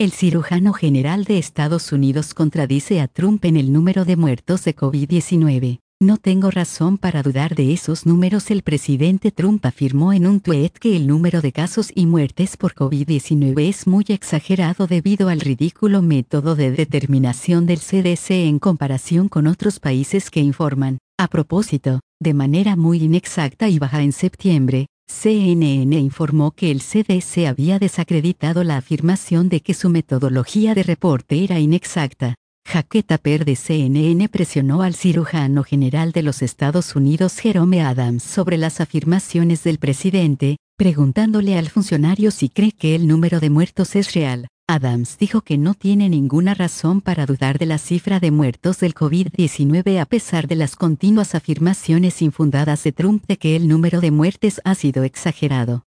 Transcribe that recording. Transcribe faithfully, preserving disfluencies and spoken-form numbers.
El cirujano general de Estados Unidos contradice a Trump en el número de muertos de COVID diecinueve. No tengo razón para dudar de esos números. El presidente Trump afirmó en un tuit que el número de casos y muertes por COVID diecinueve es muy exagerado debido al ridículo método de determinación del C D C en comparación con otros países que informan, a propósito, de manera muy inexacta y baja. En septiembre, C N N informó que el C D C había desacreditado la afirmación de que su metodología de reporte era inexacta. Jake Tapper de C N N presionó al cirujano general de los Estados Unidos Jerome Adams sobre las afirmaciones del presidente, preguntándole al funcionario si cree que el número de muertos es real. Adams dijo que no tiene ninguna razón para dudar de la cifra de muertos del COVID diecinueve a pesar de las continuas afirmaciones infundadas de Trump de que el número de muertes ha sido exagerado.